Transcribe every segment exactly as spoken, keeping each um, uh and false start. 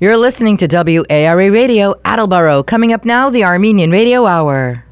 You're listening to W A R A Radio, Attleboro. Coming up now, the Armenian Radio Hour.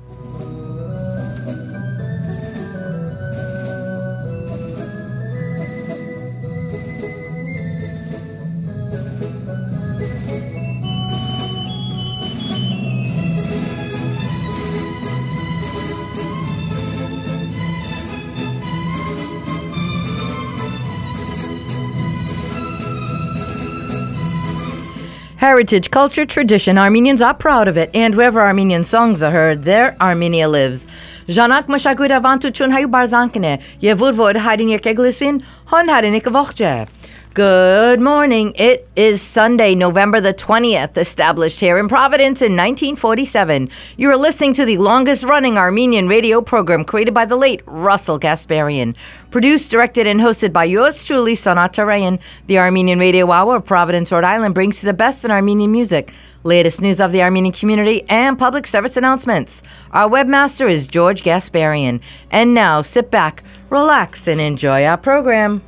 Heritage, culture, tradition. Armenians are proud of it, and wherever Armenian songs are heard, there Armenia lives. Ժանակ մշակույթ ավանդություն հայ բարզանքն է, եւ որ որ հայրին եկեք լսվին, հոն հայրենիք ողջ է. Good morning. It is Sunday, November the twentieth, established here in Providence in nineteen forty-seven. You are listening to the longest-running Armenian radio program created by the late Russell Gasparian. Produced, directed, and hosted by yours truly, Sanat Tarayan. The Armenian Radio Hour of Providence, Rhode Island brings you the best in Armenian music, latest news of the Armenian community, and public service announcements. Our webmaster is George Gasparian. And now, sit back, relax, and enjoy our program.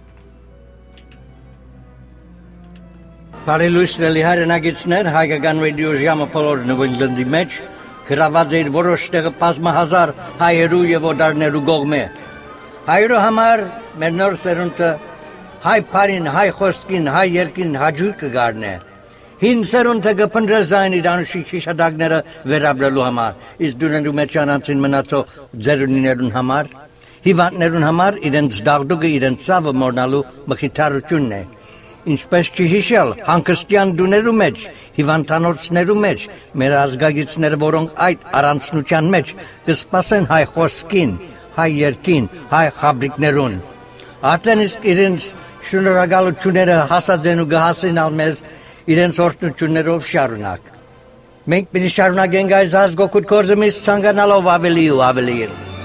Բարելույսների հայրենագիցներ, հայկական ռադիո ժամը բոլոր նվիրելնդի մեջ գրաված էր որոշ տեղը բազմահազար հայերու եւ օտարներու կողմէ։ Հայերու համար մեր նոր սերունդը հայ բարին, հայ խոսքին, հայ երկին հաջող կգարնե։ Հին սերունդը կփնտրե զայն իր անուշիկ հիշադակները վերաբերելու համար, իսկ դուներու մեջ անցին մնացող ձերունիներուն համար, հիվանդներուն համար իրենց դաղդուկը, իրենց ցավը մոռնալու մխիթարությունն է։ Ինչպես չհիշել հանգստյան դուներու մեջ, հիվանդանոցներու մեջ, մեր ազգագիցները, որոնք այդ առանցնության մեջ կսպասեն հայ խոսքին, հայ երկին, հայ խաբրիկներուն։ Արդեն իսկ իրենց շնորհակալությունները հասած են ու կհասնեն մեզ իրենց օրհնություններով շարունակ։ Մենք պիտի շարունակենք այս ազգօգուտ գործը մեզ ցանկանալով ավելի ու ավելի։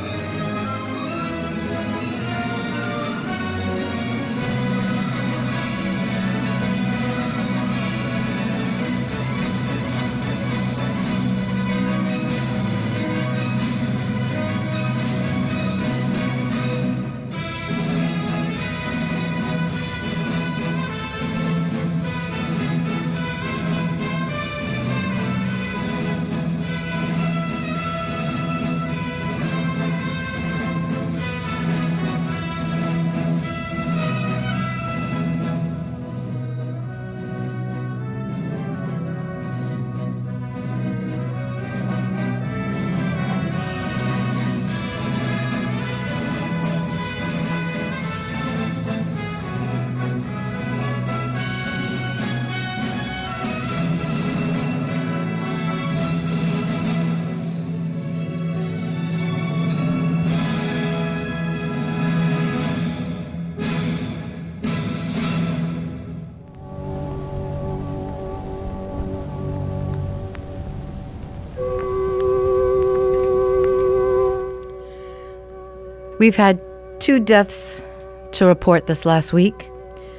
We've had two deaths to report this last week.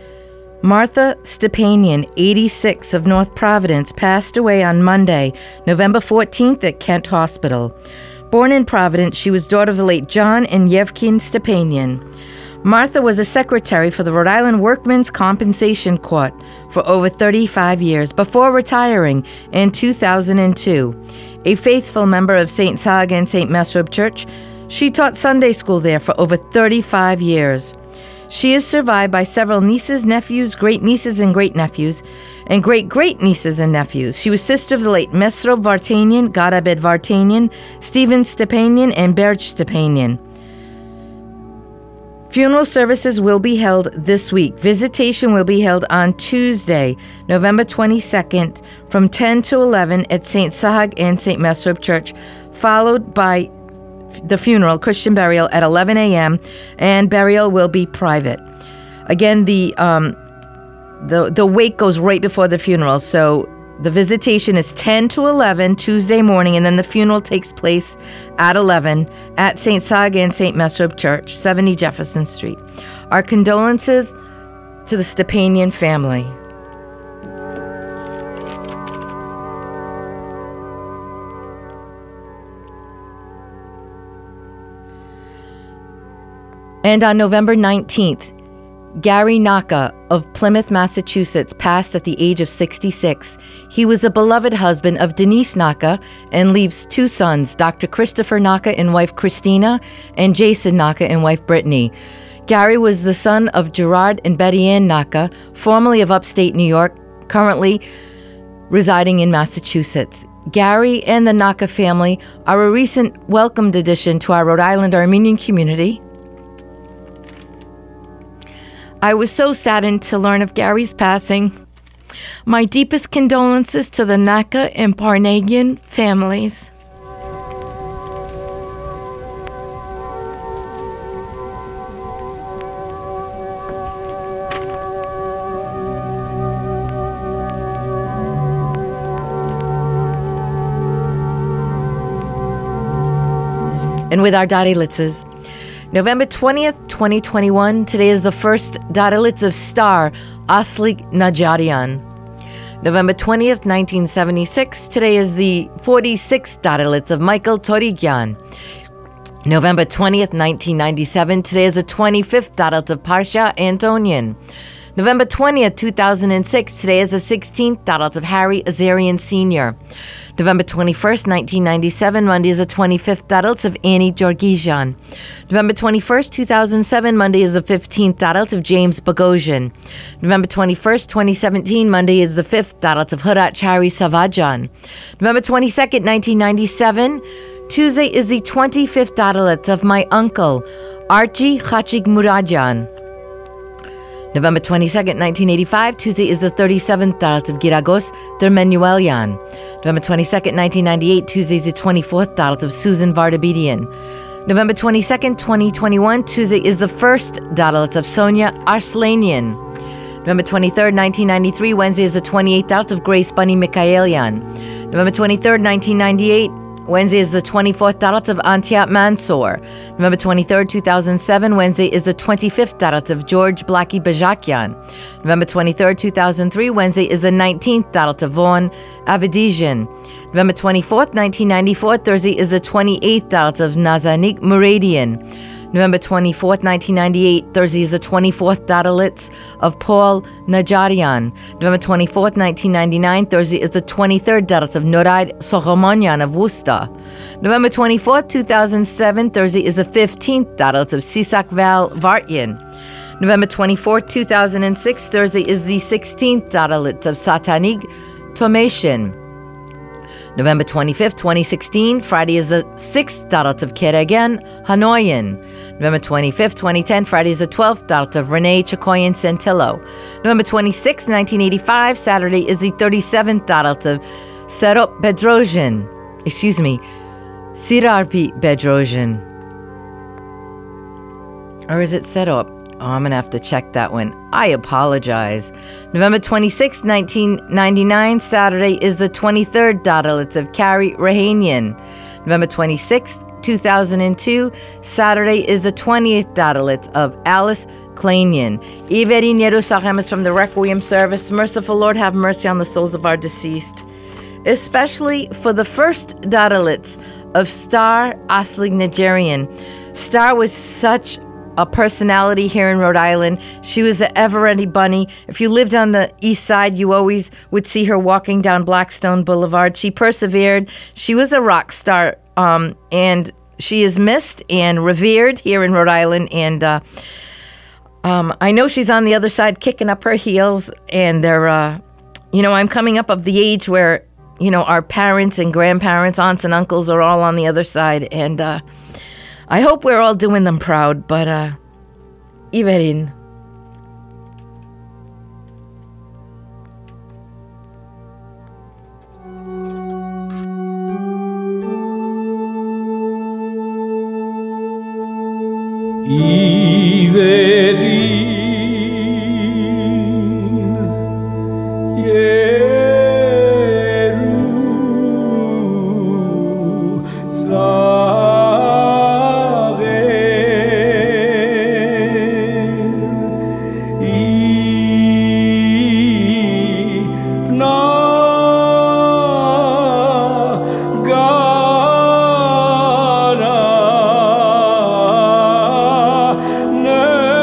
Martha Stepanian, eighty-six, of North Providence, passed away on Monday, November fourteenth, at Kent Hospital. Born in Providence, she was daughter of the late John and Yevkin Stepanian. Martha was a secretary for the Rhode Island Workmen's Compensation Court for over thirty-five years before retiring in two thousand two. A faithful member of Saint Saga and Saint Mesrop Church, she taught Sunday school there for over thirty-five years. She is survived by several nieces, nephews, great-nieces and great-nephews, and great-great-nieces and nephews. She was sister of the late Mesrop Vartanian, Gadabed Vartanian, Stephen Stepanian, and Berj Stepanian. Funeral services will be held this week. Visitation will be held on Tuesday, November twenty-second, from ten to eleven at Saint Sahag and Saint Mesrop Church, followed by the funeral, Christian burial, at eleven a.m., and burial will be private. Again, the um, the the wake goes right before the funeral, so the visitation is ten to eleven Tuesday morning, and then the funeral takes place at eleven at Saint Saga and Saint Mesrop Church, seventy Jefferson Street. Our condolences to the Stepanian family. And on November nineteenth, Gary Naka of Plymouth, Massachusetts, passed at the age of sixty-six. He was a beloved husband of Denise Naka and leaves two sons, Doctor Christopher Naka and wife Christina, and Jason Naka and wife Brittany. Gary was the son of Gerard and Betty Ann Naka, formerly of upstate New York, currently residing in Massachusetts. Gary and the Naka family are a recent welcomed addition to our Rhode Island Armenian community. I was so saddened to learn of Gary's passing. My deepest condolences to the Naka and Parnagian families. And with our Dadilitzes, November twentieth, twenty twenty-one, today is the first Dadilitz of star Aslig Najarian. November twentieth, nineteen seventy-six, today is the forty-sixth Dadilitz of Michael Torigyan. November twentieth, nineteen ninety-seven, today is the twenty-fifth Dadilitz of Parsha Antonian. November twentieth, two thousand six, today is the sixteenth Dadilitz of Harry Azarian Senior November twenty-first, nineteen ninety-seven, Monday is the twenty-fifth Dadilitz of Annie Georgisian. November twenty-first, two thousand seven, Monday is the fifteenth Dadilitz of James Bogosian. November twenty-first, twenty seventeen, Monday is the fifth Dadilitz of Hurat Chari Savajan. November twenty-second, nineteen ninety-seven, Tuesday is the twenty-fifth Dadilitz of my uncle, Archie Khachig Muradjan. November twenty-second, nineteen eighty-five, Tuesday is the thirty-seventh Dadilitz of Giragos Dermenuelian. November twenty-second, nineteen ninety-eight, Tuesday is the twenty-fourth Dadilitz of Susan Vardabedian. November twenty-second, twenty twenty-one, Tuesday is the first Dadilitz of Sonia Arslanian. November twenty-third, nineteen ninety-three, Wednesday is the twenty-eighth Dadilitz of Grace Bunny Mikhaelian. November twenty-third, nineteen ninety-eight, Wednesday is the twenty-fourth Dadilitz of Antiat Mansour. November twenty-third, two thousand seven, Wednesday is the twenty-fifth Dadilitz of George Blackie Bajakian. November twenty-third, two thousand three, Wednesday is the nineteenth Dadilitz of Vaughan Avedisian. November twenty-fourth, nineteen ninety-four, Thursday is the twenty-eighth Dadilitz of Nazanik Muradian. November twenty-fourth, nineteen ninety-eight, Thursday is the twenty-fourth Dadilitz of Paul Najarian. November twenty-fourth, nineteen ninety-nine, Thursday is the twenty-third Dadilitz of Noraid Sochomonyan of Worcester. November twenty-fourth, two thousand seven, Thursday is the fifteenth Dadilitz of Sisak Val Vartyan. November twenty-fourth, two thousand six, Thursday is the sixteenth Dadilitz of Satanig Tomation. November twenty-fifth, twenty sixteen, Friday is the sixth Dadilitz of Keregan Hanoyan. November twenty-fifth, twenty ten, Friday is the twelfth Dadilitz of Renee Chakoyan Santillo. November twenty-sixth, nineteen eighty-five, Saturday is the thirty-seventh Dadilitz of Serop Bedrosian. Excuse me, Sirarpi Bedrosian. Or is it Serop? Oh, I'm going to have to check that one. I apologize. November twenty-sixth, nineteen ninety-nine, Saturday is the twenty-third Dadilitz of Carrie Rahanian. November twenty-sixth, two thousand two, Saturday is the twentieth Dadilitz of Alice Klanian. Iverin Yerusachem is from the Requiem service. Merciful Lord, have mercy on the souls of our deceased. Especially for the first Dadilitz of Star Aslig Najarian. Star was such a personality here in Rhode Island. She was the ever-ready bunny. If you lived on the east side, you always would see her walking down Blackstone Boulevard. She persevered. She was a rock star, um, and she is missed and revered here in Rhode Island. And uh, um, I know she's on the other side kicking up her heels, and they're, uh, you know, I'm coming up of the age where, you know, our parents and grandparents, aunts and uncles are all on the other side, and uh, I hope we're all doing them proud, but, uh, Iverin. Iverin, Yeru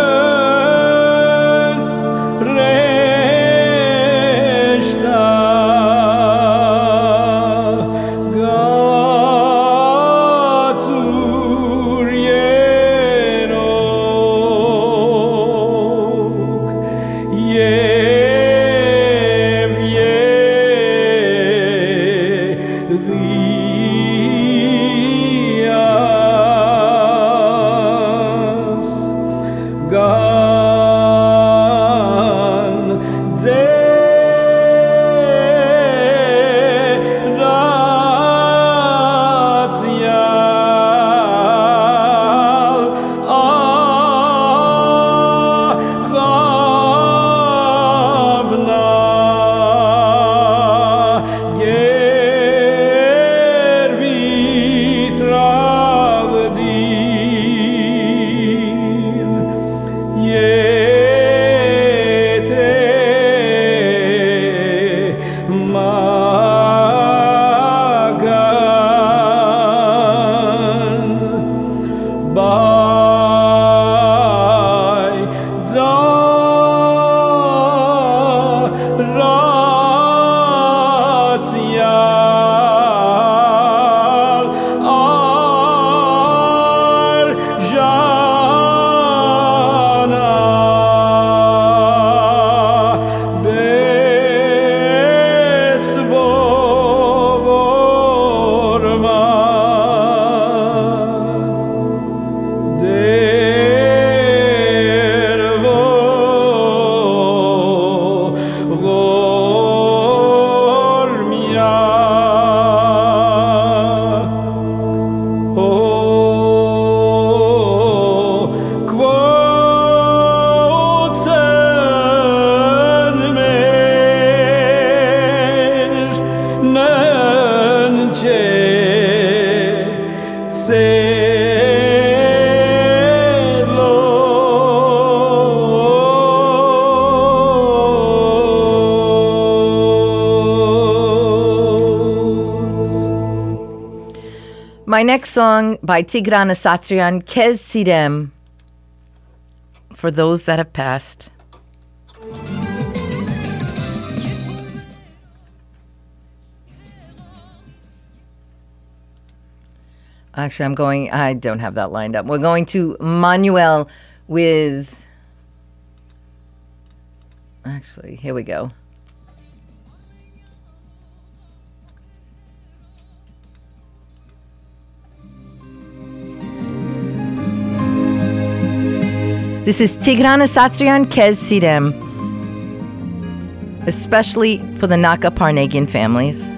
My next song by Tigran Asatrian, Kez Sidem, for those that have passed. Actually, I'm going, I don't have that lined up. We're going to Manuel with, actually, here we go. This is Tigran Asatrian, Kez Sidem, especially for the Naka Parnagian families.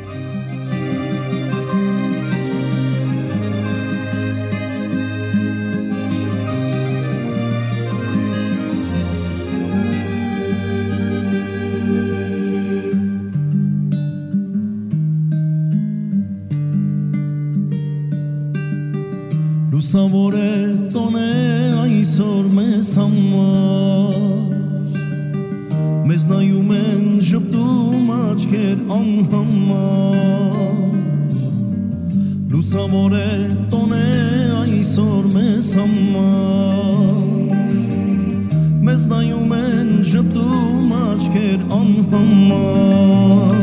Լուսավորե տոնե այսօր մեզ համար Մեզ նայում են ժպտում աչքեր անհամար Լուսավորե տոնե այսօր մեզ համար Մեզ նայում են ժպտում աչքեր անհամար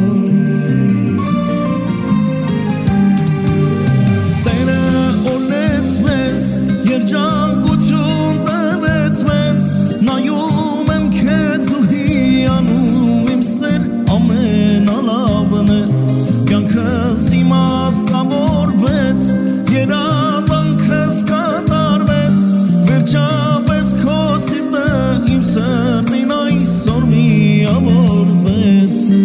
Երջանկություն տվեց մեզ Նայում եմ քեզ ու հիանում իմ սեր ամենալավն ես Կյանքս իմաստավորվեց երազանքս կատարվեց Վերջապես քո սիրտը իմ սրտին այսօր միավորվեց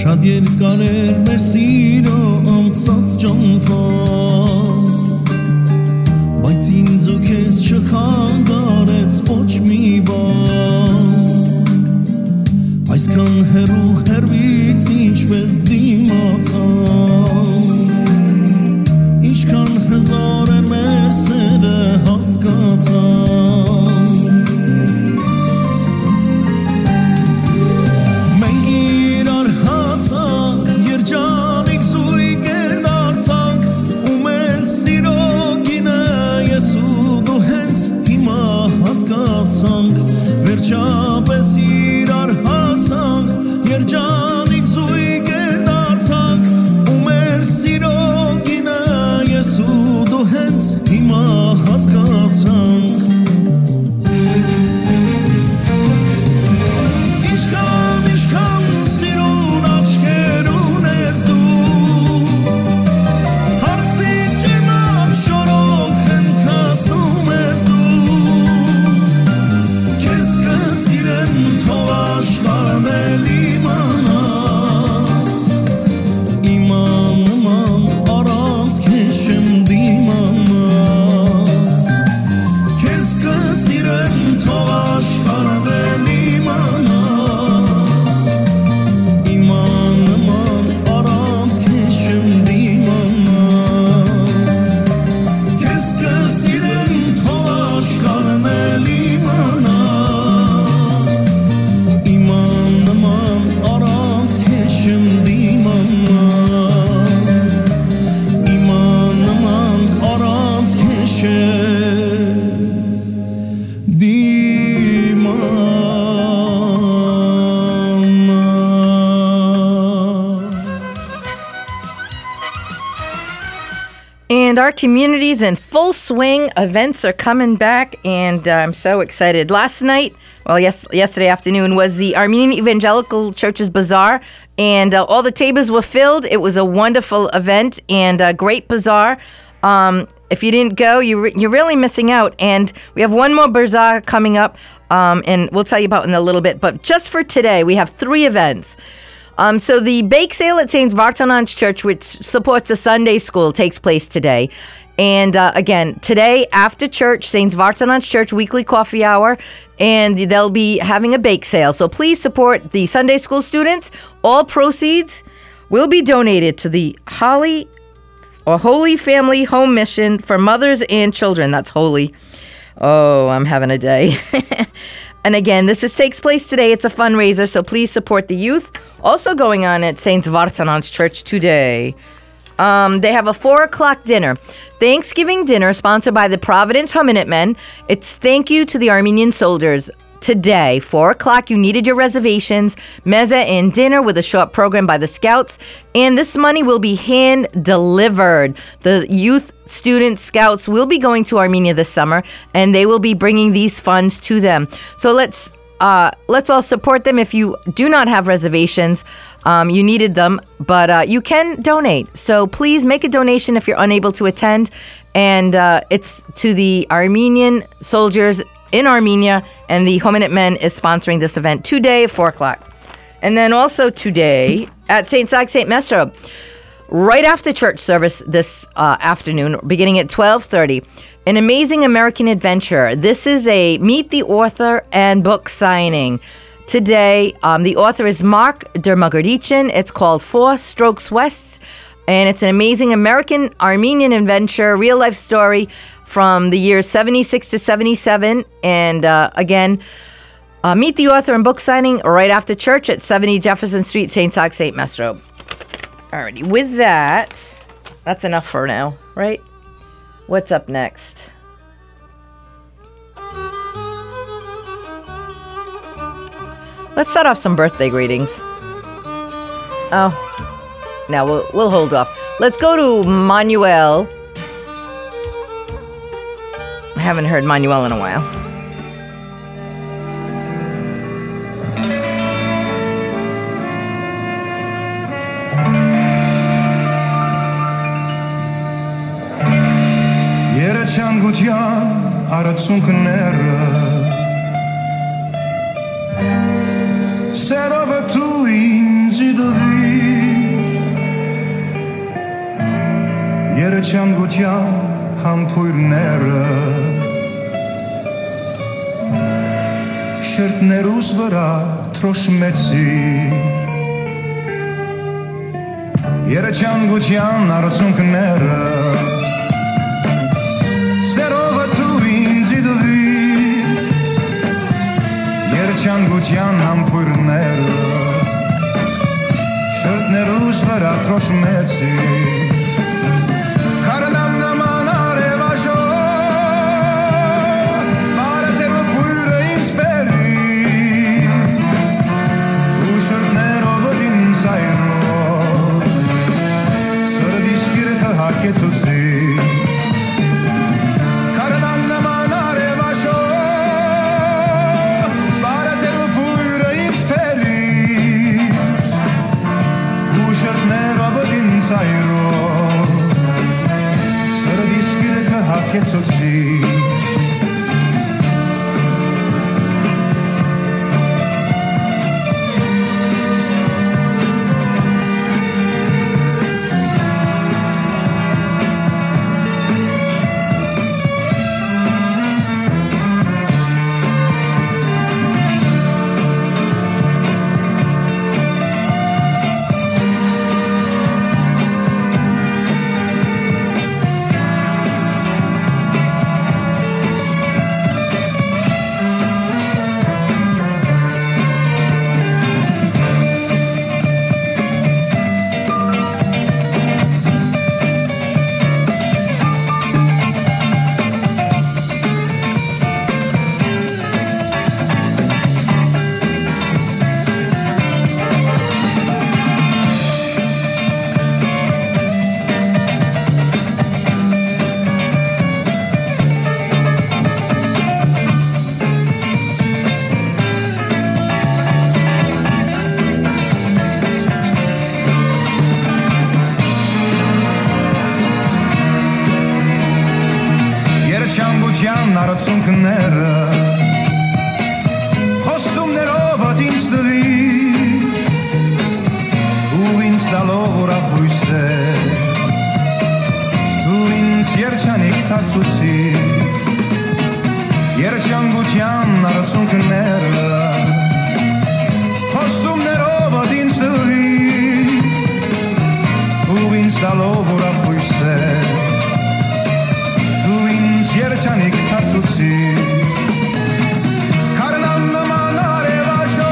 Շատ երկար էր մեր սիրո անցած ճամփան Բայց ինձ ու քեզ չխանգարեց ոչ մի բան Այսքան հեռու հեռվից ինչպես դիմացան Ինչքան հզոր էր մեր սերը հասկացան Մենք իրար հասանք երջանիկ զույգեր դարձանք ու մեր սիրո գինը ես ու դու հենց հիմա հասկացանք վերջապես իրար հասանք երջանիկ զույգեր դարձանք ու մեր սիրո գինը ես ու դու հենց հիմա հասկացանք Ինչքան, ինչքան սիրուն աչքեր ունես դու Հարցին ջերմակ շորով խնդացնում ես դու Քեզ կսիրեմ թող աշխարհն էլ իմանա Իման նման առանց քեզ չեմ դիմանա Քեզ կսիրեմ թող աշխարհն էլ իմանա Իման նման առանց քեզ չեմ դիմանա Քեզ կսիրեմ թող աշխարհն էլ իմանա Իման նման առանց քեզ չեմ դիմանա Իման նման առանց քեզ չեմ And our community's in full swing. Events are coming back, and uh, I'm so excited. Last night, well, yes, yesterday afternoon, was the Armenian Evangelical Church's Bazaar, and uh, all the tables were filled. It was a wonderful event and a great bazaar. Um, if you didn't go, you re- you're really missing out. And we have one more bazaar coming up, um, and we'll tell you about in a little bit. But just for today, we have three events. Um, so the bake sale at Saint Vartanans Church, which supports a Sunday school, takes place today. And uh, again, today after church, Saint Vartanans Church weekly coffee hour, and they'll be having a bake sale. So please support the Sunday school students. All proceeds will be donated to the Holly or Holy Family Home Mission for mothers and children. That's holy. Oh, I'm having a day. And again, this is, takes place today. It's a fundraiser, so please support the youth. Also going on at Saint Vartanans Church today. Um, they have a four o'clock dinner. Thanksgiving dinner sponsored by the Providence Hominid Men. It's thank you to the Armenian soldiers. Today, four o'clock, you needed your reservations. Meza and dinner with a short program by the Scouts. And this money will be hand-delivered. The youth, students, Scouts will be going to Armenia this summer, and they will be bringing these funds to them. So let's uh, let's all support them. If you do not have reservations, um, you needed them, but uh, you can donate. So please make a donation if you're unable to attend. And uh, it's to the Armenian soldiers in Armenia, and the Hominid Men is sponsoring this event today at four o'clock. And then also today at Saint Zach Saint Mesro, right after church service this uh, afternoon, beginning at twelve thirty, an amazing American adventure. This is a meet the author and book signing. Today, um, the author is Mark Dermagardichin. It's called Four Strokes West, and it's an amazing American Armenian adventure, real life story from the years seventy-six to seventy-seven. And uh, again, uh, meet the author and book signing right after church at seventy Jefferson Street, Saint Zach Saint Mesro. Alrighty, with that, that's enough for now, right? What's up next? Let's start off some birthday greetings. Oh, now we'll we'll hold off. Let's go to Manuel. I haven't heard Manuel in a while. Երեչանգության արցունքները Սերովը դու ինձ դվի Երեչանգության համբույրները շերտներուս վրա թրոշմեցի Երեչանգության արցունքները Սերովը դու ինձ իդվի Երեչանգության համբույրները շերտներուս վրա թրոշմեցի Քարնան նման արևաշո Բարետերու բույրը ինձ բերի Ու շերտներով ինձ այրով Սրդիս գիրքը հարկեցուցի Քարնան նման արևաշո Բարետերու բույրը ինձ բերի Ու շերտներով ինձ այրով Սրդիս գիրքը հարկեցուցի Երեչանգության արցունքները Խոստումներով ինձ դվի Ու ինձ տալով ուրախույս է Դու ինձ երջանիկ դարձուցի Երեչանգության արցունքները Խոստումներով ինձ դվի Ու ինձ տալով ուրախույս է Երջանիկ դարձուցի Քարնան նման արևաշո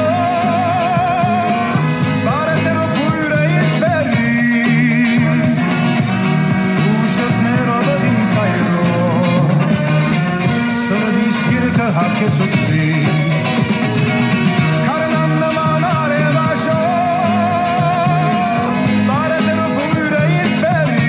Բարետերու բույրը ինձ բերի Ու շերտներով ինձ այրով Սրդիս գիրքը հարկեցուցի Քարնան նման արևաշո Բարետերու բույրը ինձ բերի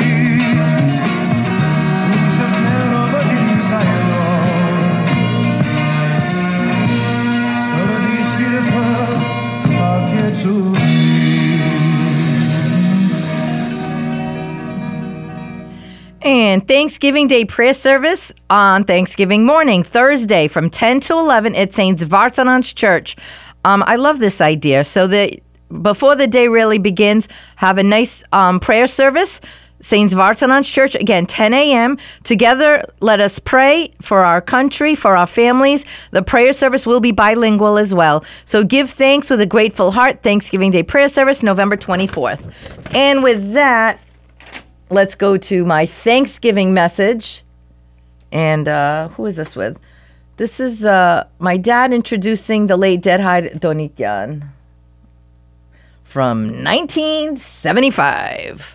And Thanksgiving Day prayer service on Thanksgiving morning, Thursday from ten to eleven at Saint Vartanans Church. Um, I love this idea. So that before the day really begins, have a nice um, prayer service. Saint Vartanans Church, again, ten a.m. Together, let us pray for our country, for our families. The prayer service will be bilingual as well. So give thanks with a grateful heart. Thanksgiving Day prayer service, November twenty-fourth. And with that, let's go to my Thanksgiving message. And uh, who is this with? This is uh, my dad introducing the late Derhaid Donikyan from nineteen seventy-five.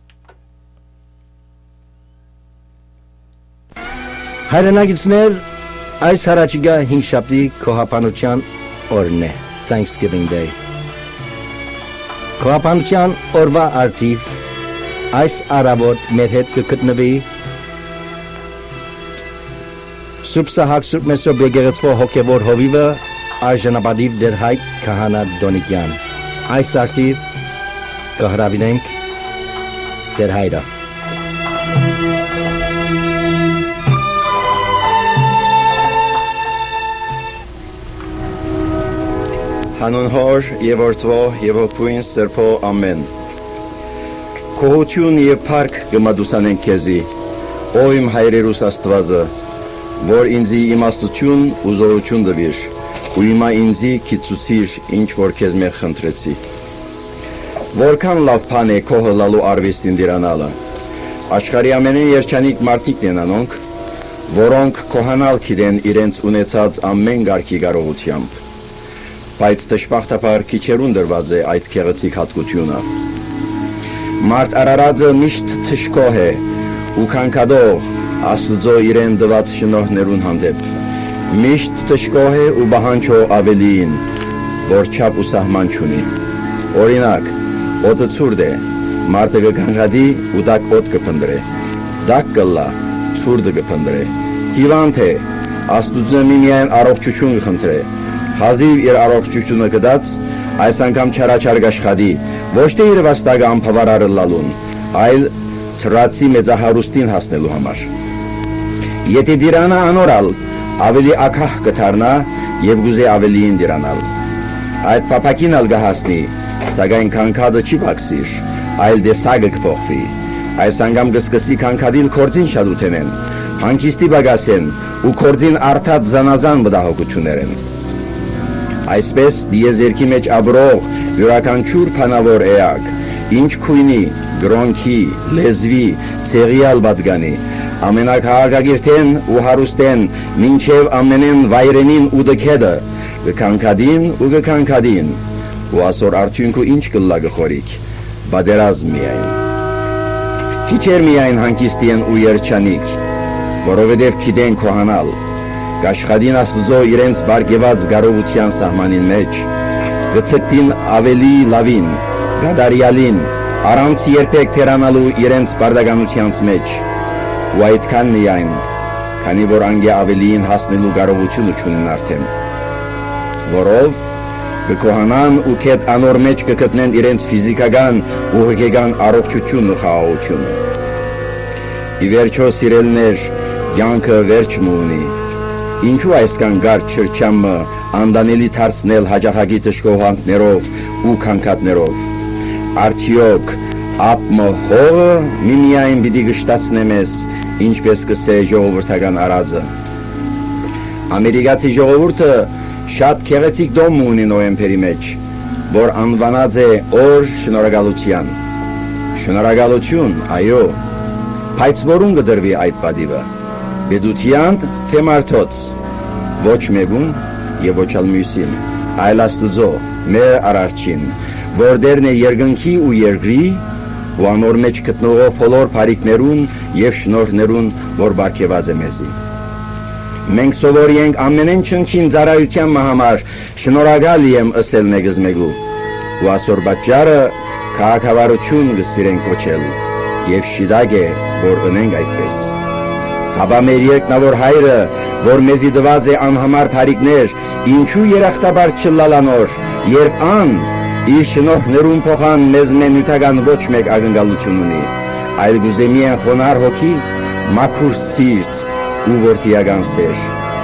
Հայրենագիտներ, այս հարաճիգա հինգշաբթի Քոհապանության օրն է, Thanksgiving Day. Քոհապանության օրվա արդիվ այս առավոտ մեր հետ կգտնվի Սուրբ Սահակ Սուրբ Մեսրոպ եկեղեցվո հոգևոր հովիվը արժանապատիվ Դերհայդ Քահանա Դոնիկյան. Այս արդիվ կհրավիրենք Դերհայդը. Հանուն Հոր եւ Որդվո եւ Հոգին Սրբո ամեն. Գոհություն եւ փառք կմատուցանենք քեզի, ո իմ հայրերուս Աստվածը, որ ինձի իմաստություն ու զորություն տվիր, ու հիմա ինձի քիծուցիր, ինչ որ քեզ մեղ խնդրեցի։ Որքան լավ բան է քո հլալու արվեստին դիրանալը։ Աշխարհի ամենեն երջանիկ մարդիկն են անոնք, որոնք քոհանալ գիտեն իրենց ունեցած ամեն գարքի կարողությամբ։ Բայց դժբախտաբար քիչերուն դրված է այդ քեղեցիկ հատկությունը։ Մարդ արարածը միշտ թշկող է ու քանքադող Աստուծո իրեն տված շնորհներուն հանդեպ։ Միշտ թշկող է ու բահանջող ավելիին, որ չափ ու սահման չունի։ Օրինակ, օդը ցուրտ է, մարդը կքանքադի ու դակ օդ կփնտրե։ Դակ կլա, ցուրտը կփնտրե։ Հիվանդ է, Աստուծո միայն առողջություն կխնդրե։ Հազիվ իր առողջությունը կդած, այս անգամ չարաչար կաշխատի, ոչ թե իր վաստակը անբավարար լալուն, այլ ծրացի մեծահարուստին հասնելու համար։ Եթե դիրանա անորալ, ավելի ակահ կդառնա եւ գուզե ավելիին դիրանալ։ Այդ փափակին ալ կհասնի, սակայն քանքադը չի բացիր, այլ դեսագը կփոխվի։ Այս անգամ կսկսի քանքադիլ կորձին շատ ուտենեն, հանգիստի բագասեն ու կորձին արդած զանազան վտահողություններ են։ Այսպես դիեզերքի մեջ ապրող յուրաքանչյուր փանավոր էակ, ինչ քույնի, գրոնքի, լեզվի, ցեղիալ բադգանի, ամենակահաղագիրտեն ու հարուստեն, մինչև ամենեն վայրենին ու դքեդը, կքանքադին ու կքանքադին, ու ասոր արդյունքու ինչ կլա գխորիք, բադերազմ միայն։ Քիչեր միայն հանգիստի են ու երջանիկ, որովհետև գիտեն քոհանալ, կաշխատին Աստուծո իրենց բարգեված կարողության սահմանին մեջ, կցկտին ավելի լավին, գադարյալին, առանց երբեք թերանալու իրենց բարդականությանց մեջ, ու այդքան միայն, քանի որ անգե ավելիին հասնելու կարողությունը չունեն արդեն, որով կքոհանան ու կետ անոր մեջ կգտնեն իրենց ֆիզիկական ու հոգեկան առողջությունն ու խաղաղությունը։ Ի վերջո սիրելներ, կյանքը վերջ մունի, ինչու այսքան գարտ շրջամը անդանելի դարձնել հաջախակի դժգոհանքներով ու քանքատներով։ Արդյոք ապմը հողը միմիայն պիտի գշտացնե մեզ, ինչպես կսե ժողովրդական արածը։ Ամերիկացի ժողովուրդը շատ քեղեցիկ դոմ ունի նոյեմբերի մեջ, որ անվանած է օր շնորհակալության։ Շնորհակալություն, այո, բայց որուն կդրվի այդ պատիվը։ Բեդության թե մարդոց, ոչ մեկուն եւ ոչ ալ մյուսին, այլ Աստուծո, մեր արարչին, որ դերն է երկնքի ու երկրի ու անոր մեջ գտնվող բոլոր բարիքներուն եւ շնորհներուն, որ բարգեված է մեզի։ Մենք սովորի ենք ամենեն չնչին ծառայության համար շնորհակալ եմ ըսել նեգզմեգու, ու ասոր պատճառը քաղաքավարություն կսիրենք կոչել, եւ շիդագ է, որ ունենք այդպես։ Հապա մեր երկնավոր հայրը, որ մեզի տված է անհամար բարիքներ, ինչու երախտաբար չլալանոր, երբ ան իր շնորհներուն փոխան մեզ մենութական ոչ մեկ ակնկալություն ունի, այլ գուզե միայն խոնար հոգի, մաքուր սիրտ ու որդիական սեր,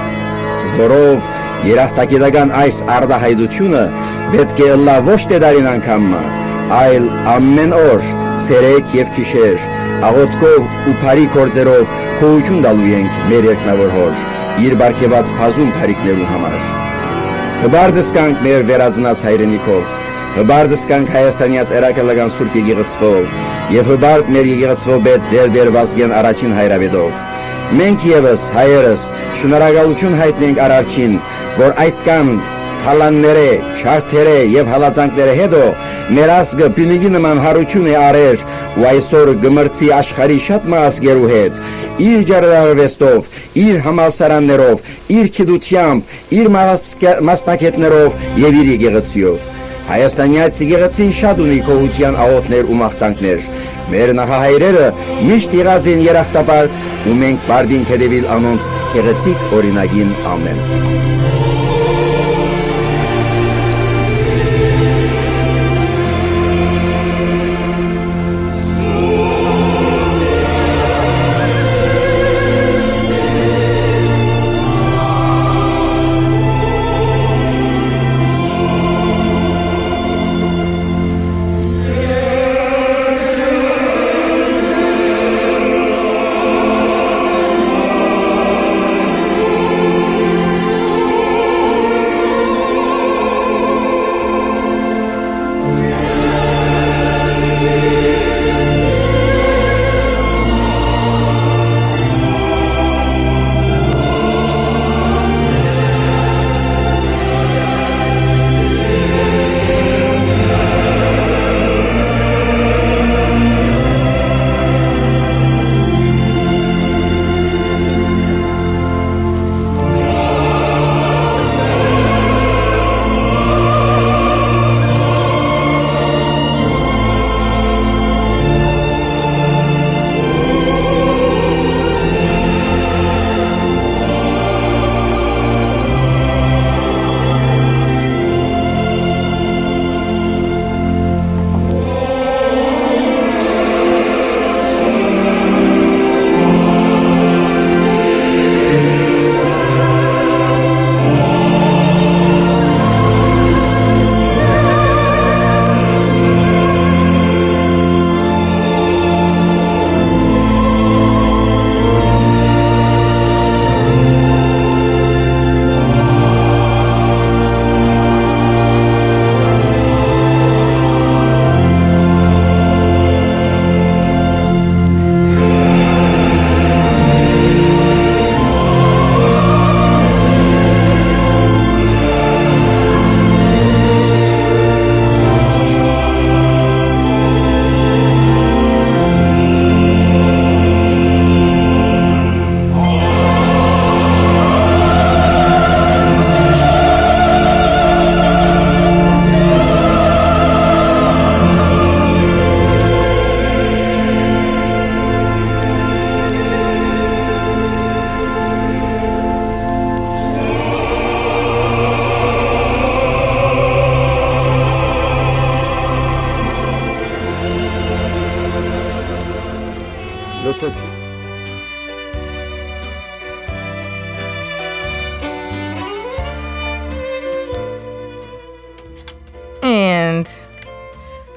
որով երախտագիտական այս արդահայտությունը պետք է լա ոչ թե դարին անգամը, այլ ամեն օր, ցերեկ եւ գիշեր, աղոթքով ու բարի գործերով քոյություն տալու ենք մեր երկնավոր հոր, իր բարգեված բազում բարիքներուն համար։ Հբարդս կանք մեր վերածնած հայրենիքով, հբարդս կանք Հայաստանյաց երակալական Սուրբ եկեղեցվով եւ հբարդ մեր եկեղեցվով պետ դեր-դեր Վազգեն առաջին հայրավետով։ Մենք եւս հայերս շնորհակալություն հայտնենք արարչին, որ այդքան հալանները, չարթերը եւ հալածանքները հետո մեր ազգը բնիկի նման հարություն է արեր ու այսօր գմրցի աշխարհի շատ մասգերու հետ իր ջարդարվեստով, իր համալսարաններով, իր գիտությամբ, իր մասնակետներով եւ իր եկեղեցիով։ Հայաստանյաց եկեղեցին շատ ունի քոհության աղոթներ ու մաղթանքներ։ Մեր նախահայրերը միշտ եղած են երախտապարտ ու մենք բարդին հետևիլ անոնց գեղեցիկ օրինագին ամեն։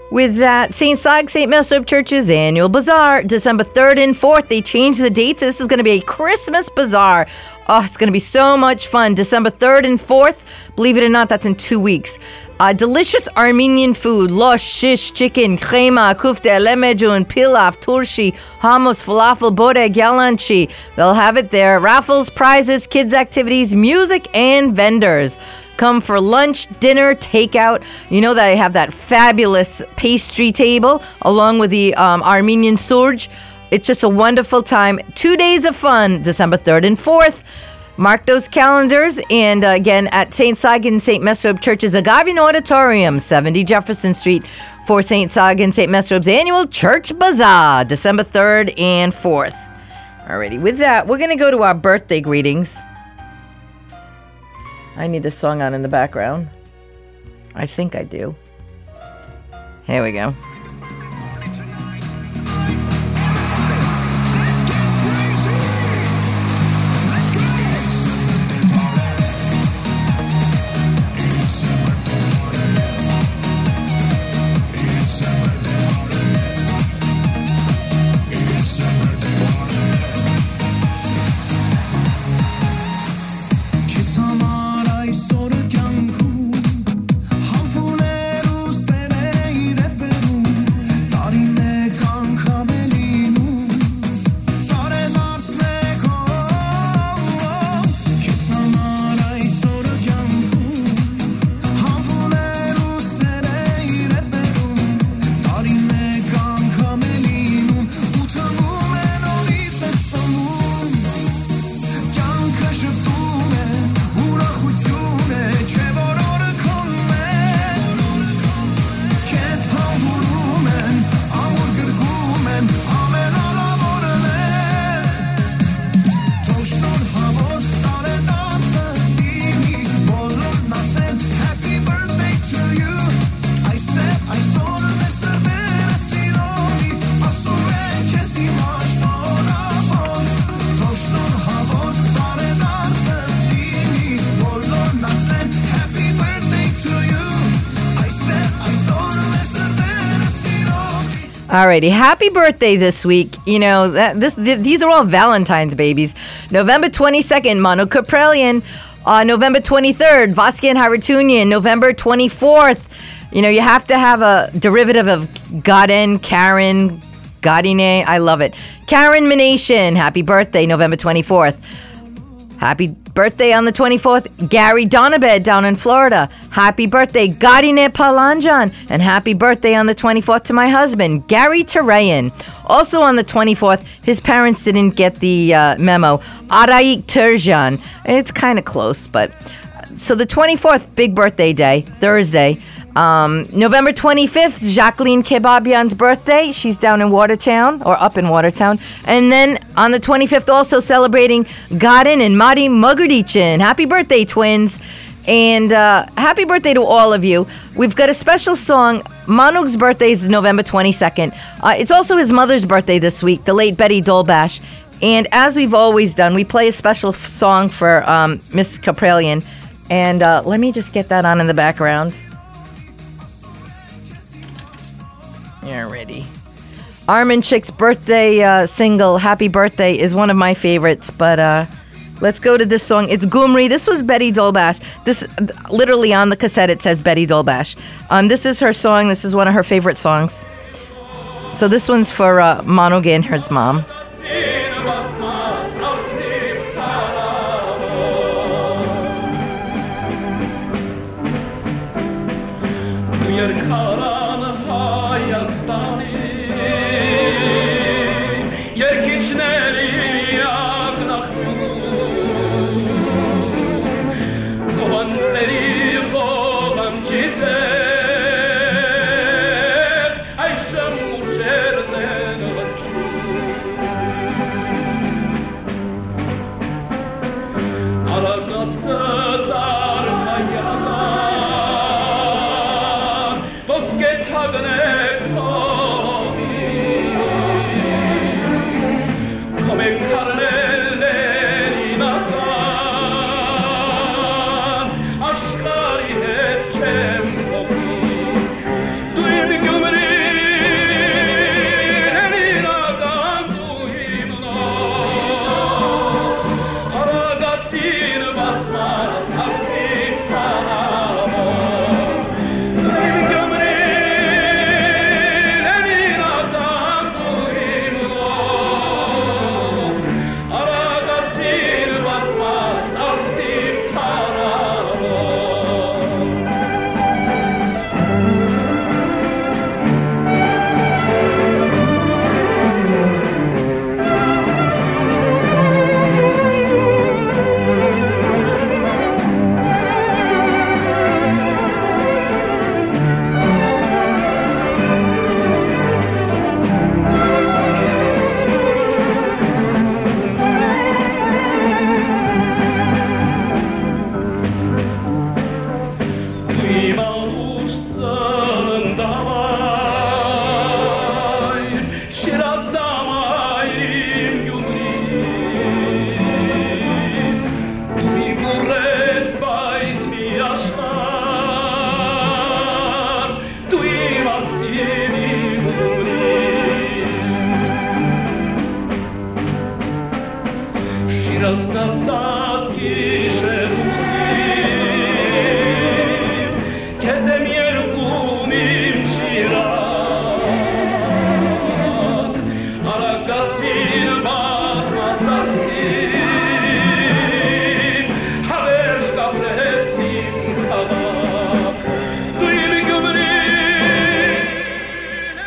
With that, Saint Sag, Saint Mesrop Church's annual bazaar, December third and fourth. They changed the dates. This is going to be a Christmas bazaar. Oh, it's going to be so much fun. December third and fourth. Believe it or not, that's in two weeks. Uh, delicious Armenian food, losh, shish, chicken, khema, kufte, lemejun, pilaf, turshi, hummus, falafel, boreg, yalanchi. They'll have it there. Raffles, prizes, kids' activities, music, and vendors. Come for lunch, dinner, takeout. You know that I have that fabulous pastry table along with the um, Armenian surge. It's just a wonderful time. Two days of fun, December third and fourth. Mark those calendars. And uh, again, at Saint Sag and Saint Mesrop Church's Agavian Auditorium, seventy Jefferson Street, for Saint Sag and Saint Mesrop's annual Church Bazaar, December third and fourth. Alrighty, with that, we're going to go to our birthday greetings. I need this song on in the background. I think I do. Here we go. Alrighty, happy birthday this week. You know, that this th- these are all Valentine's babies. November twenty-second, Manu Kaprelian. Uh, November twenty-third, Vasquez Haratunian. November twenty-fourth, you know, you have to have a derivative of Godin, Karen, Godine. I love it. Karen Manation, happy birthday, November twenty-fourth. Happy birthday on the twenty-fourth, Gary Donabed down in Florida. Happy birthday, Godine Palanjan. And happy birthday on the twenty-fourth to my husband, Gary Terayan. Also on the twenty-fourth, his parents didn't get the uh, memo, Araik Terjan. It's kind of close, but... So the twenty-fourth, big birthday day, Thursday. Um, November twenty-fifth, Jacqueline Kebabyan's birthday. She's down in Watertown, or up in Watertown. And then on the twenty-fifth, also celebrating Godin and Madi Mugardichin. Happy birthday, twins. And uh, happy birthday to all of you. We've got a special song. Manuk's birthday is November twenty-second. Uh, it's also his mother's birthday this week, the late Betty Dolbash. And as we've always done, we play a special f- song for um, Miss Kaprelian. And uh, let me just get that on in the background. You're ready. Armin Chick's birthday uh, single, Happy Birthday, is one of my favorites. But uh, let's go to this song. It's Gumri. This was Betty Dolbash. This, literally on the cassette, it says Betty Dolbash. Um, this is her song. This is one of her favorite songs. So this one's for uh, Manu Gainhard's mom. Bosque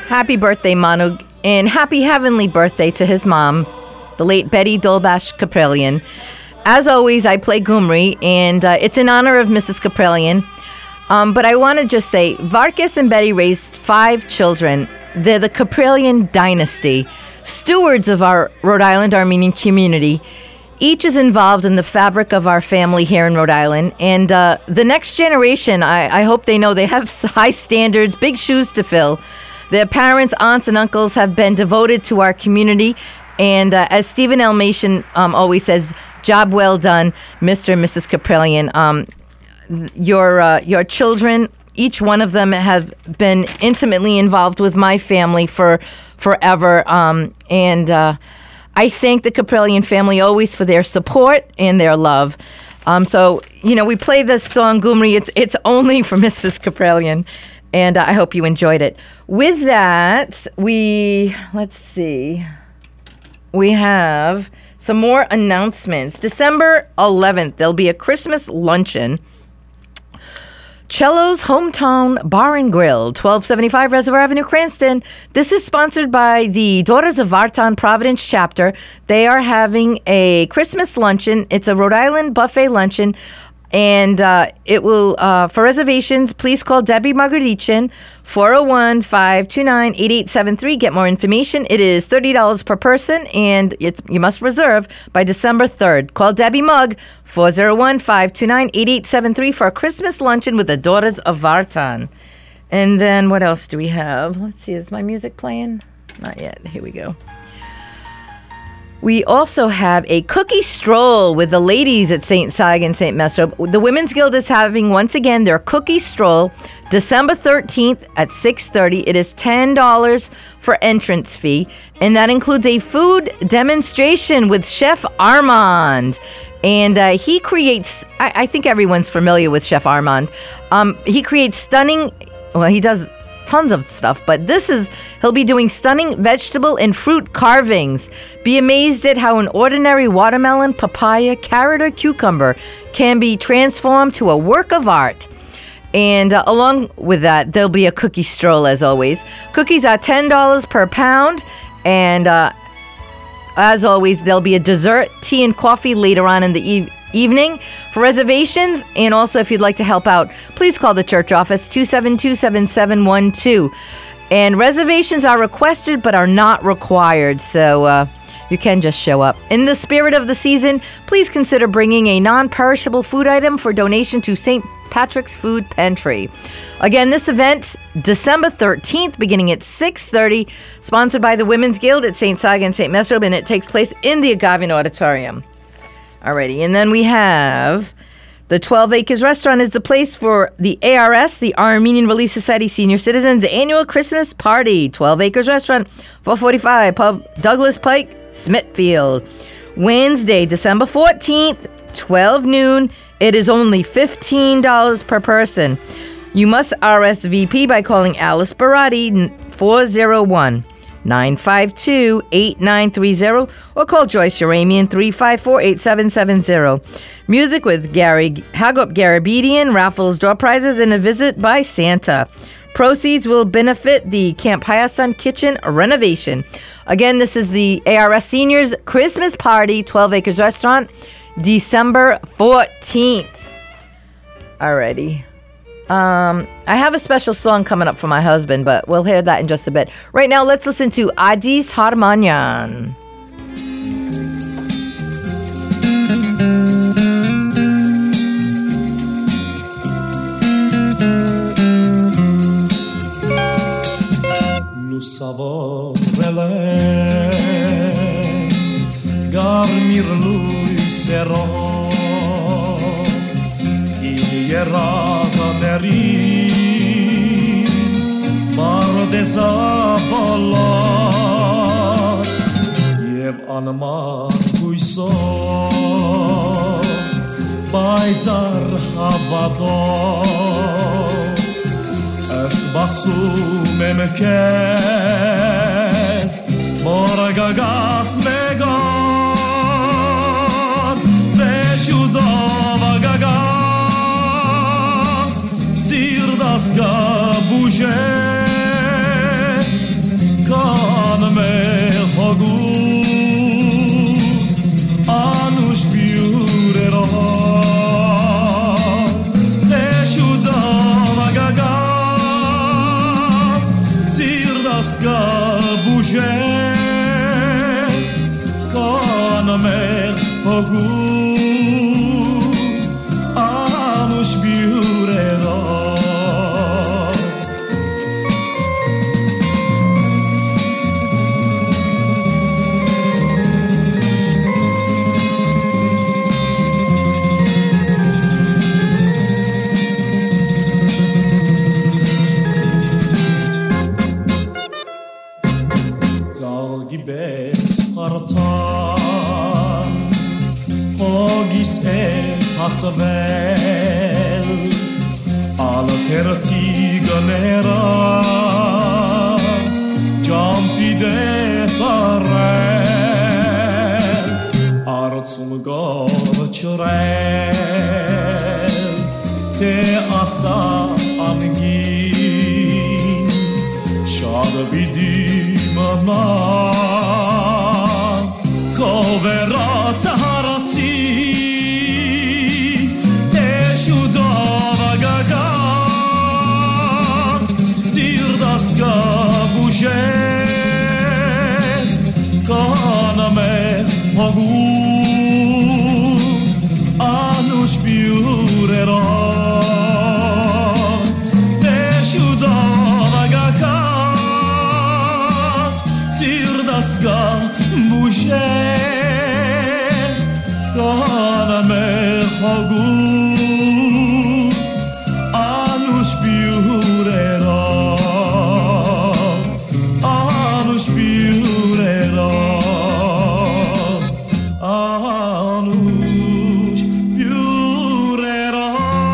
Happy birthday, Manug, and happy heavenly birthday to his mom, the late Betty Dolbash Kaprelian. As always, I play Gumri, and uh, it's in honor of Missus Kaprelian. Um, but I want to just say, Vargas and Betty raised five children. They're the Kaprelian dynasty, stewards of our Rhode Island Armenian community. Each is involved in the fabric of our family here in Rhode Island. And uh, the next generation, I, I hope they know they have high standards, big shoes to fill. Their parents, aunts, and uncles have been devoted to our community. And uh, as Stephen L. Mason um, always says, job well done, Mister and Missus Kaprelian. Um, your uh, your children, each one of them have been intimately involved with my family for forever. Um, and uh, I thank the Kaprelian family always for their support and their love. Um, so, you know, we play this song, Gumri. It's, it's only for Missus Kaprelian. And uh, I hope you enjoyed it. With that, we, let's see, we have some more announcements. December eleventh, there'll be a Christmas luncheon. Cello's Hometown Bar and Grill, twelve seventy-five Reservoir Avenue, Cranston. This is sponsored by the Daughters of Vartan Providence chapter. They are having a Christmas luncheon. It's a Rhode Island buffet luncheon. And uh, it will, uh, for reservations, please call Debbie Margarichin, four oh one, five two nine, eight eight seven three. Get more information. It is thirty dollars per person, and it's, you must reserve by December third. Call Debbie Mugg, four oh one, five two nine, eight eight seven three for a Christmas luncheon with the Daughters of Vartan. And then what else do we have? Let's see, is my music playing? Not yet. Here we go. We also have a cookie stroll with the ladies at Saint Saig and Saint Mesro. The Women's Guild is having, once again, their cookie stroll December thirteenth at six thirty. It is ten dollars for entrance fee, and that includes a food demonstration with Chef Armand. And uh, he creates, I, I think everyone's familiar with Chef Armand. Um, he creates stunning, well, he does tons of stuff, but this is, he'll be doing stunning vegetable and fruit carvings. Be amazed at how an ordinary watermelon, papaya, carrot, or cucumber can be transformed to a work of art. And uh, along with that, there'll be a cookie stroll, as always. Cookies are ten dollars per pound, and uh, as always, there'll be a dessert, tea, and coffee later on in the evening. evening. For reservations, and also if you'd like to help out, please call the church office, two seven two, seven seven one two. And reservations are requested but are not required, so uh, you can just show up. In the spirit of the season, please consider bringing a non-perishable food item for donation to Saint Patrick's Food Pantry. Again, this event, December thirteenth, beginning at six thirty, sponsored by the Women's Guild at Saint Saig and Saint Mesro, and it takes place in the Agavian Auditorium. Alrighty, and then we have the twelve Acres Restaurant is the place for the A R S, the Armenian Relief Society Senior Citizens Annual Christmas Party. twelve Acres Restaurant, four forty-five Pub Douglas Pike, Smithfield. Wednesday, December fourteenth, twelve noon. It is only fifteen dollars per person. You must R S V P by calling Alice Barati, four oh one, nine five two, eight nine three zero, or call Joyce Uramian, three five four, eight seven seven zero. Music with Gary Hagop Garabedian, raffles, door prizes, and a visit by Santa. Proceeds will benefit the Camp Hyason Kitchen renovation. Again, this is the A R S Seniors Christmas Party, twelve Acres Restaurant, December fourteenth. Alrighty. Um, I have a special song coming up for my husband, but we'll hear that in just a bit. Right now, let's listen to Adis Harmanyan. Lusavorele Garmir luisero Ieraza deri Bardeza volar Yev anmar kuiso Bayzar havador Es basum emkez Morgagas megar Veshudava gagas Zirdas gabujes gabuges Kanamer pogu Anush biurera Hogis e pasvel Alla tertiganera Jampi de tarrel Artsum gav churel Te asa angin Shada bidimana Kovera taharatsi Te shudava gagas Sirdas gabuges Kaname pagu Anush biurera Te shudava gagas Sirdas gabuges Kaname pagu Anush biurera Anush biurera Anush biurera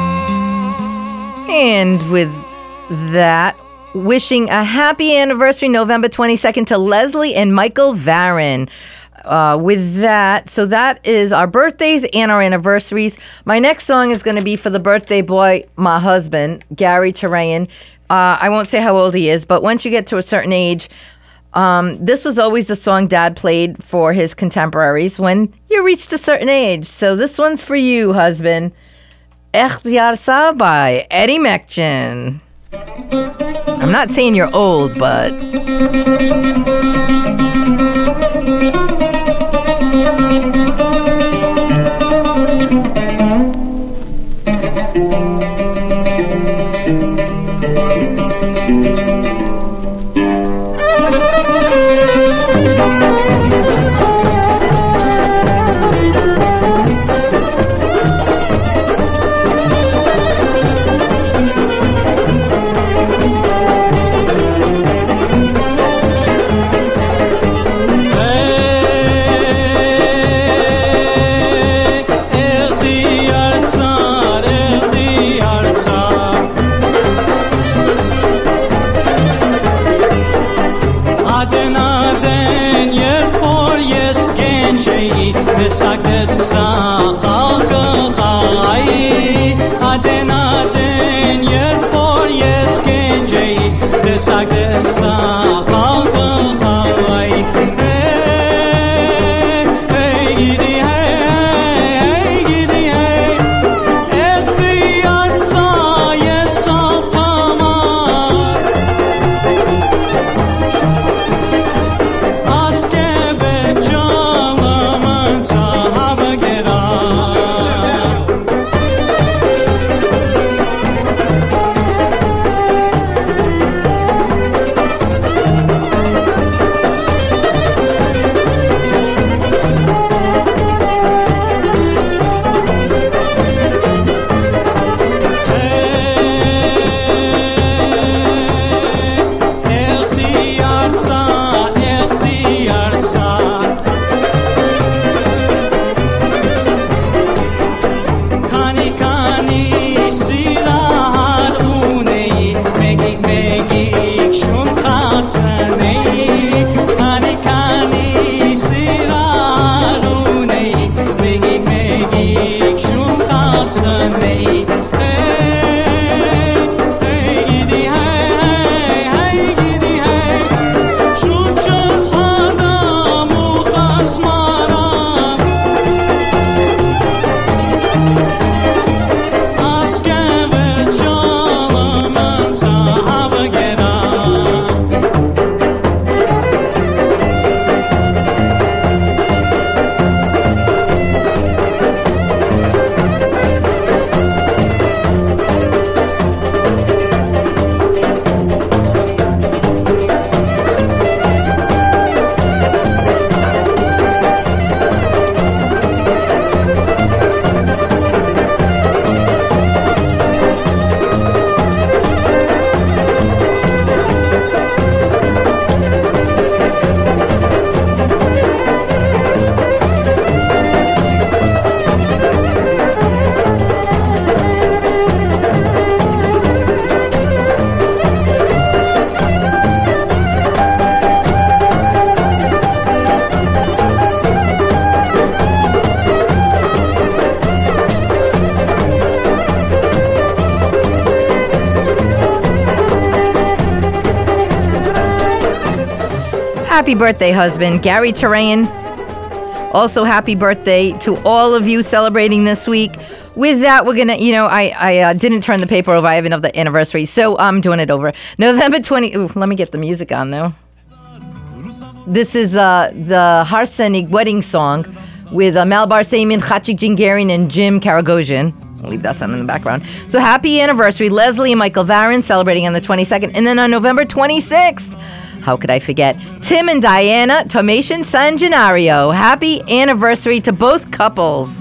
And with that, wishing a happy anniversary, November twenty-second, to Leslie and Michael Varon. Uh, with that, so that is our birthdays and our anniversaries. My next song is going to be for the birthday boy, my husband, Gary Cherayan. Uh, I won't say how old he is, but once you get to a certain age, um, this was always the song Dad played for his contemporaries when you reached a certain age. So this one's for you, husband. Echt Yarsa by Eddie Mekchin. I'm not saying you're old, but... Happy birthday, husband, Gary Terrain. Also, happy birthday to all of you celebrating this week. With that, we're going to, you know, I, I uh, didn't turn the paper over. I have another anniversary, so I'm doing it over. November twentieth. Ooh, let me get the music on, though. This is uh, the Harsenig wedding song with uh, Malbar Seimin, Chachik Jingarian, and Jim Karagosian. I'll leave that sound in the background. So happy anniversary, Leslie and Michael Varon celebrating on the twenty-second. And then on November twenty-sixth, how could I forget? Tim and Diana Tomation San Gennaro. Happy anniversary to both couples.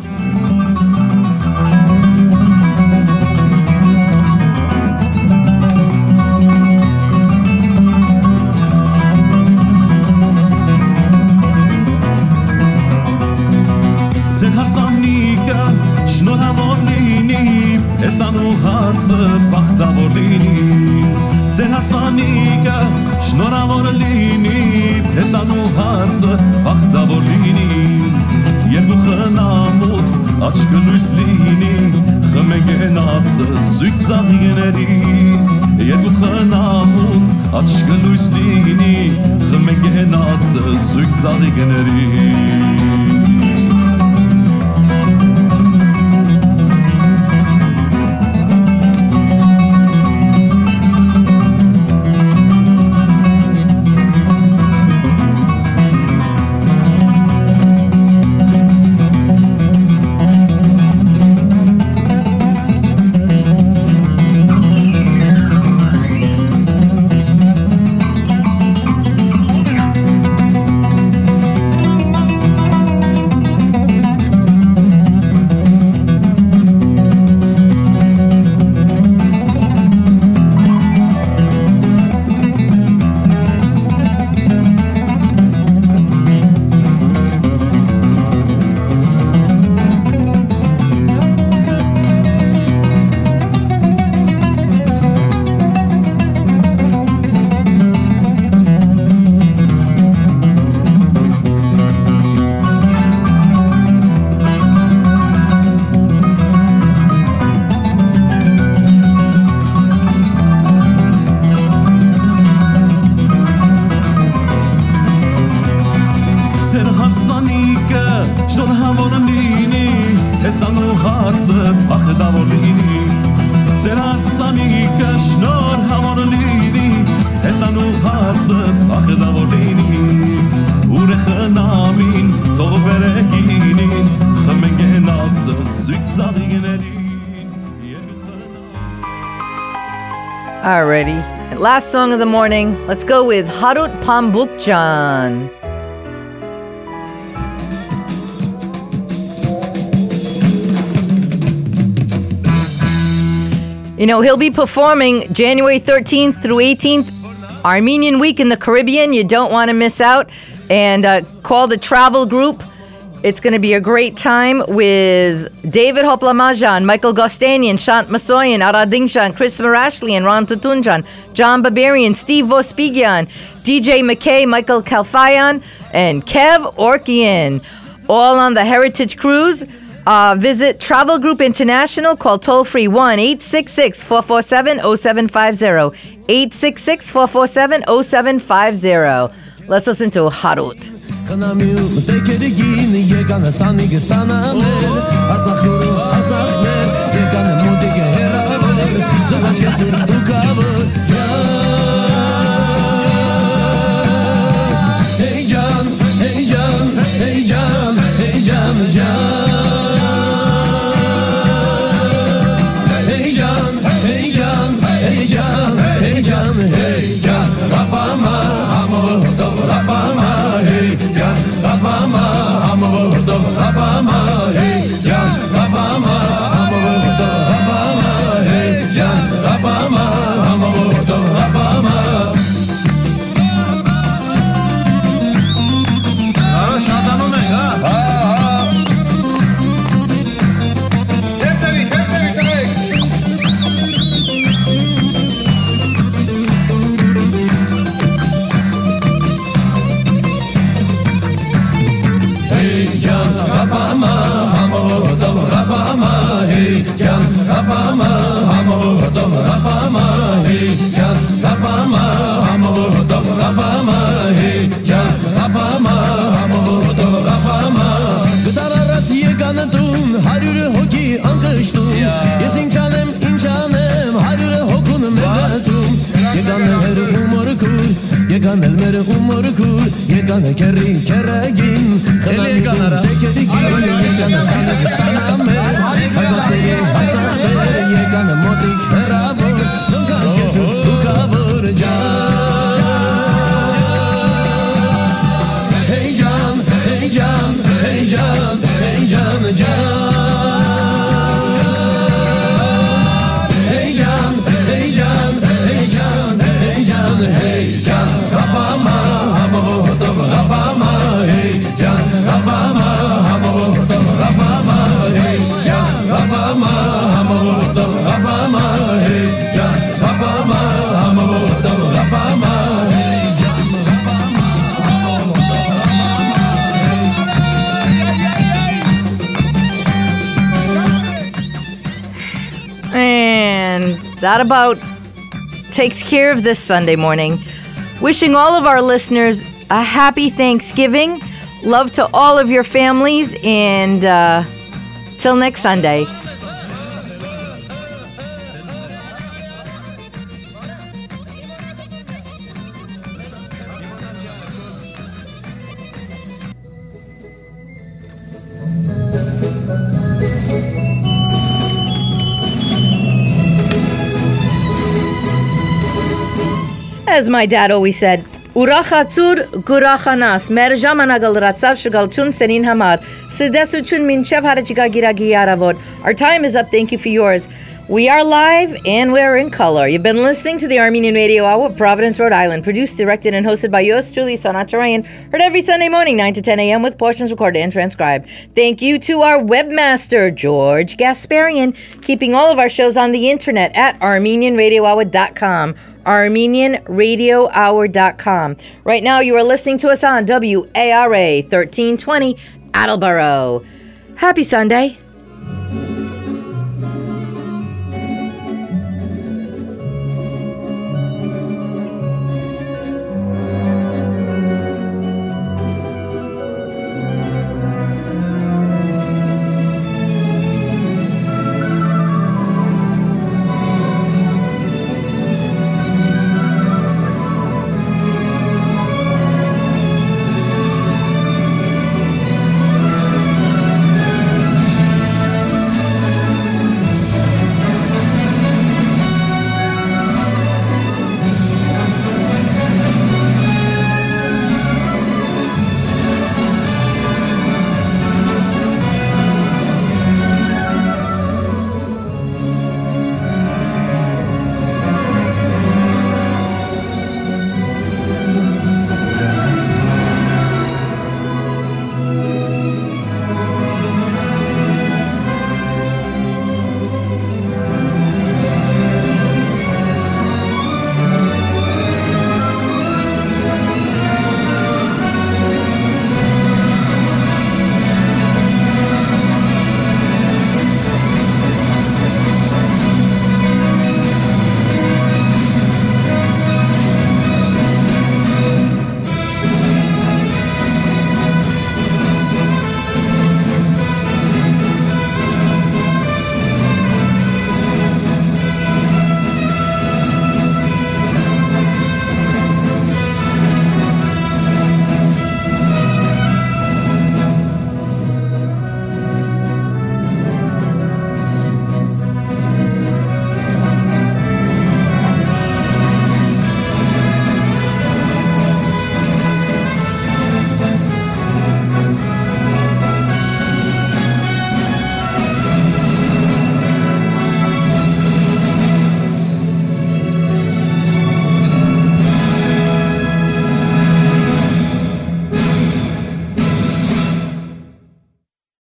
Esanu harse bachdavolini Zen hatsanika shnoravolini Esanu harse bachdavolini Yergu khnamutz achgeluslini Khmegenatz zugzagineri Yergu khnamutz achgeluslini Khmegenatz zugzagineri Alrighty, last song of the morning. Let's go with Harut Pambukjan. You know, he'll be performing January thirteenth through eighteenth, Armenian Week in the Caribbean. You don't want to miss out. And uh, call the travel group. It's going to be a great time with David Hoplamajan, Michael Gostanian, Shant Masoyan, Arad Dingshan, Chris Marashlian, Ron Tutunjan, John Barbarian, Steve Vospigian, D J McKay, Michael Kalfayan, and Kev Orkian. All on the Heritage Cruise. Uh, visit Travel Group International. Call toll-free one eight six six, four four seven, zero seven five zero. eight six six, four four seven, zero seven five zero. Let's listen to Harut. Kanamil tekerigin yegana sanig sanamel aznakuru aznakmel yegana mudige heravel zavach kesir dukav hey jan hey jan hey jan hey jan jan hey jan hey jan hey jan hey jan hey jan rapama amor to rapama hey Rapama, I'm a world of Rapama, hey, John, Rapama, umur kur Yegane kerin keregin Khadamin tekedigin Yegane sanık saname Hazateri hazate Yegane motik herabur Zonkaç kesu ukavur can Hey can, hey can, hey can, hey can, can Hey can, hey can, hey can, hey can, hey can Rapama, hamo, rapama, hey can Rapama, hamo, rapama, hey can Rapama, hamo, rapama, hey can Rapama, hamo, rapama, hey And that about takes care of this Sunday morning. Wishing all of our listeners a happy Thanksgiving. Love to all of your families. And uh, till next Sunday. As my dad always said, Urachatzur gurachanas, merjamanagal ratzav shagalchun senin hamar, sedesuchun minchev harachigagiragiyaravot. Our time is up. Thank you for yours. We are live and we're in color. You've been listening to the Armenian Radio Hour of Providence, Rhode Island, produced, directed, and hosted by yours truly, Sanat Charayan, heard every Sunday morning, nine to ten a.m. with portions recorded and transcribed. Thank you to our webmaster, George Gasparian, keeping all of our shows on the internet at armenian radio hour dot com. armenian radio hour dot com. Right now, you are listening to us on W A R A thirteen twenty Attleboro. Happy Sunday.